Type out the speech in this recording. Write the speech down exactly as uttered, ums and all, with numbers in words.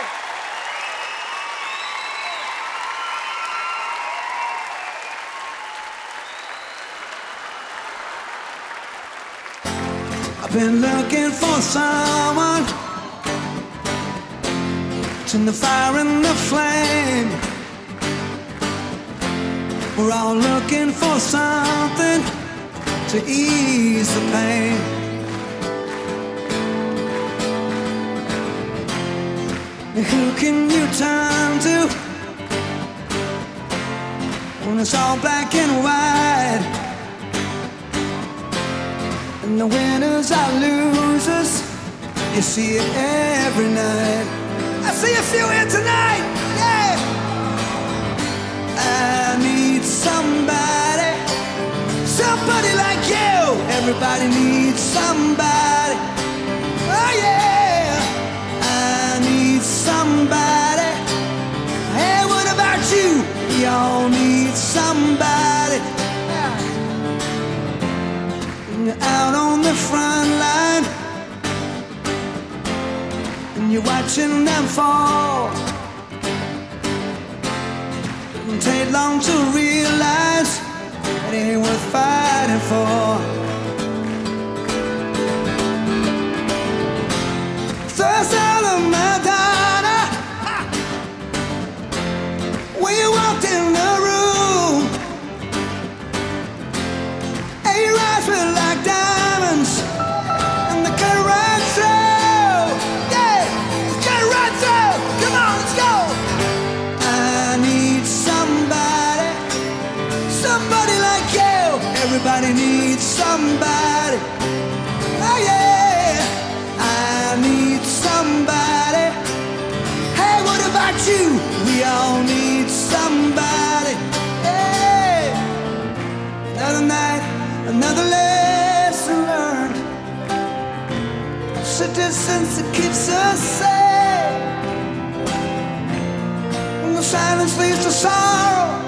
I've been looking for someone, turn the fire and the flame. We're all looking for something to ease the pain. Who can you turn to when it's all black and white, and the winners are losers? You see it every night. I see a few here tonight, yeah. I need somebody, somebody like you. Everybody needs somebody, oh yeah. I need somebody. Hey, what about you? We all need somebody. Out on the front line, and you're watching them fall. Doesn't take long to realize it ain't worth fighting for. Thirst out of Madonna, when you walked in the room, eight eyes were like diamonds, and the cut right through. Yeah, cut right through. Come on, let's go. I need somebody, somebody like you. Everybody needs somebody. Oh yeah, I need somebody. Hey, what about you? We all need somebody. Hey, another night, another lesson learned. It's a distance that keeps us safe, and the silence leads to sorrow.